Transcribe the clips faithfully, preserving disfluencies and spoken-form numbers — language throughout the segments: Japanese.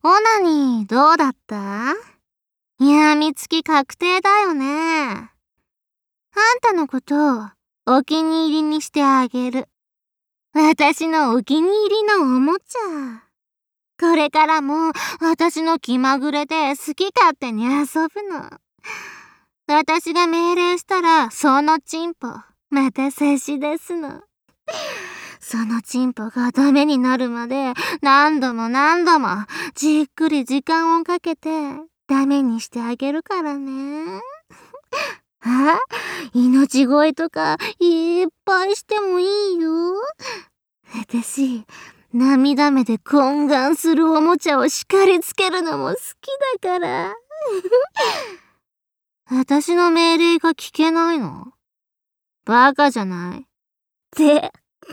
オナニーどうだった？やみつき確定だよね。あんたのことお気に入りにしてあげる。私のお気に入りのおもちゃ。これからも私の気まぐれで好き勝手に遊ぶの。私が命令したらそのチンポまた差し出すの。そのチンポがダメになるまで何度も何度もじっくり時間をかけてダメにしてあげるからね。あ、命乞いとかいっぱいしてもいいよ。私、涙目で懇願するおもちゃを叱りつけるのも好きだから。私の命令が聞けないの？バカじゃない。って。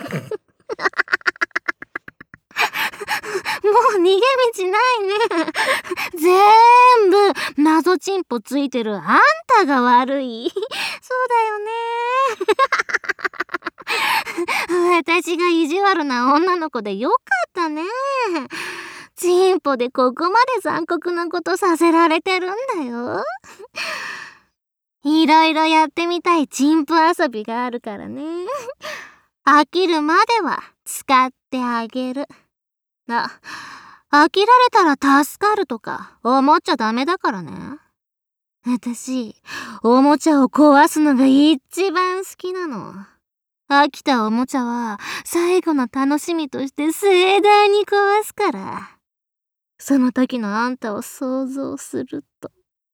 もう逃げ道ないね。全部謎チンポついてるあんたが悪い。そうだよね。私が意地悪な女の子でよかったね。チンポでここまで残酷なことさせられてるんだよ。いろいろやってみたいチンポ遊びがあるからね。飽きるまでは使ってあげる。あ、飽きられたら助かるとか思っちゃダメだからね。私、おもちゃを壊すのが一番好きなの。飽きたおもちゃは最後の楽しみとして盛大に壊すから。その時のあんたを想像すると。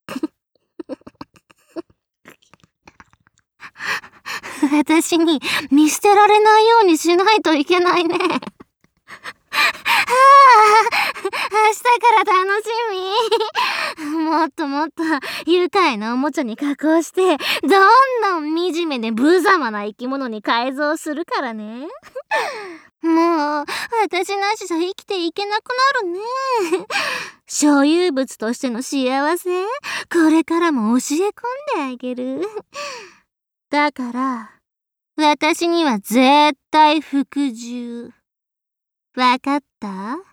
私に見捨てられないようにしないといけないね。はあ、明日から楽しみ。もっともっと愉快なおもちゃに加工してどんどん惨めで無様な生き物に改造するからね。もう私なしじゃ生きていけなくなるね。所有物としての幸せ、これからも教え込んであげる。だから私には絶対服従。わかった？